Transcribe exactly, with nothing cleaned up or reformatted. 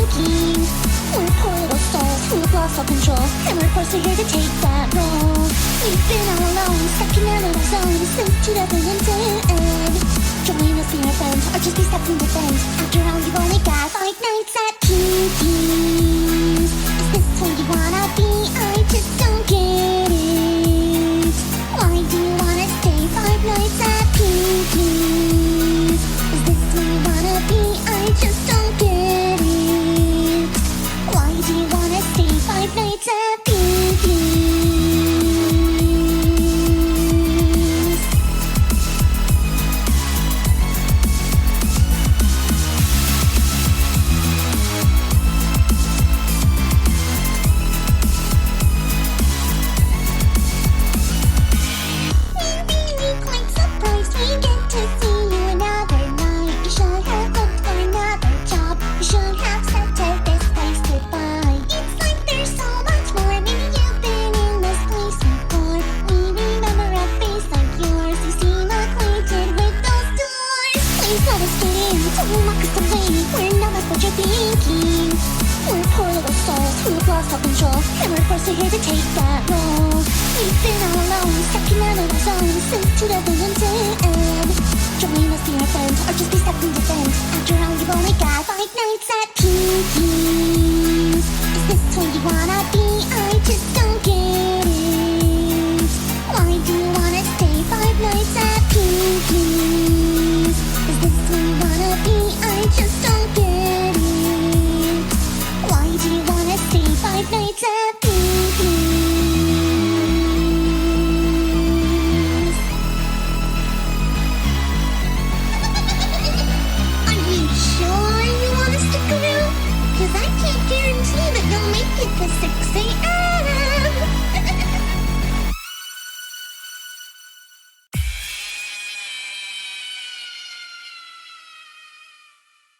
thinking. We're poor little souls who have lost all control, and we're forced to here to take that role. We've been all alone, stuck in our little zone since two thousand ten. Join us, be our friends, or just be stuck in defense. After all, you've only got five nights at Pinky's. Is this who you wanna be? I just don't get it. Why do you wanna stay five nights at Pinky's? Is this who you wanna be? I just don't get it. Why do you wanna stay five nights at Pinky's? And we're forced to here to take that role. We've been all alone, stuck in our little zone since two thousand ten. Join us, be our friends, or just be stuck in defense. After all, you've only got five nights at Pinky's.